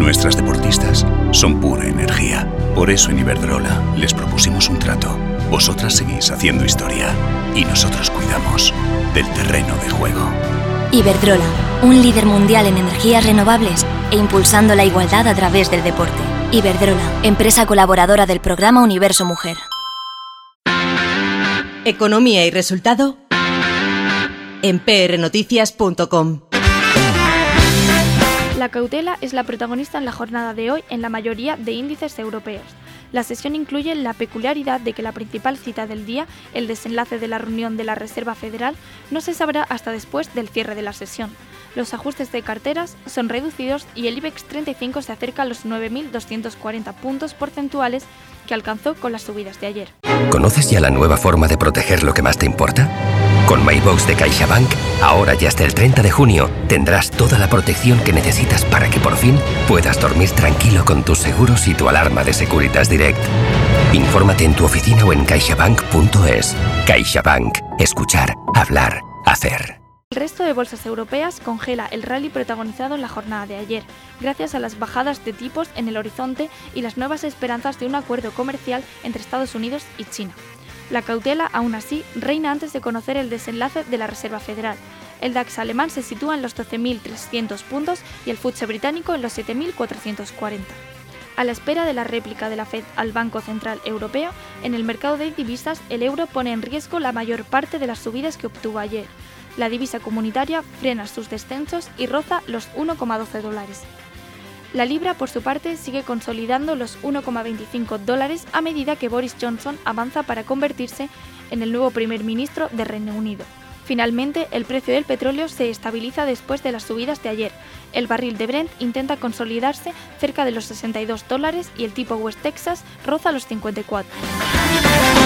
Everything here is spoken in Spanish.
Nuestras deportistas son pura energía. Por eso en Iberdrola les propusimos un trato. Vosotras seguís haciendo historia y nosotros cuidamos del terreno de juego. Iberdrola, un líder mundial en energías renovables e impulsando la igualdad a través del deporte. Iberdrola, empresa colaboradora del programa Universo Mujer. Economía y resultado en prnoticias.com. La cautela es la protagonista en la jornada de hoy en la mayoría de índices europeos. La sesión incluye la peculiaridad de que la principal cita del día, el desenlace de la reunión de la Reserva Federal, no se sabrá hasta después del cierre de la sesión. Los ajustes de carteras son reducidos y el IBEX 35 se acerca a los 9.240 puntos porcentuales que alcanzó con las subidas de ayer. ¿Conoces ya la nueva forma de proteger lo que más te importa? Con MyBox de CaixaBank, ahora y hasta el 30 de junio, tendrás toda la protección que necesitas para que por fin puedas dormir tranquilo con tus seguros y tu alarma de Securitas Direct. Infórmate en tu oficina o en caixabank.es. CaixaBank. Escuchar, hablar, hacer. El resto de bolsas europeas congela el rally protagonizado en la jornada de ayer, gracias a las bajadas de tipos en el horizonte y las nuevas esperanzas de un acuerdo comercial entre Estados Unidos y China. La cautela, aún así, reina antes de conocer el desenlace de la Reserva Federal. El DAX alemán se sitúa en los 12.300 puntos y el FTSE británico en los 7.440. A la espera de la réplica de la Fed al Banco Central Europeo, en el mercado de divisas el euro pone en riesgo la mayor parte de las subidas que obtuvo ayer. La divisa comunitaria frena sus descensos y roza los $1,12. La libra, por su parte, sigue consolidando los $1,25 a medida que Boris Johnson avanza para convertirse en el nuevo primer ministro de Reino Unido. Finalmente, el precio del petróleo se estabiliza después de las subidas de ayer. El barril de Brent intenta consolidarse cerca de los $62 y el tipo West Texas roza los 54.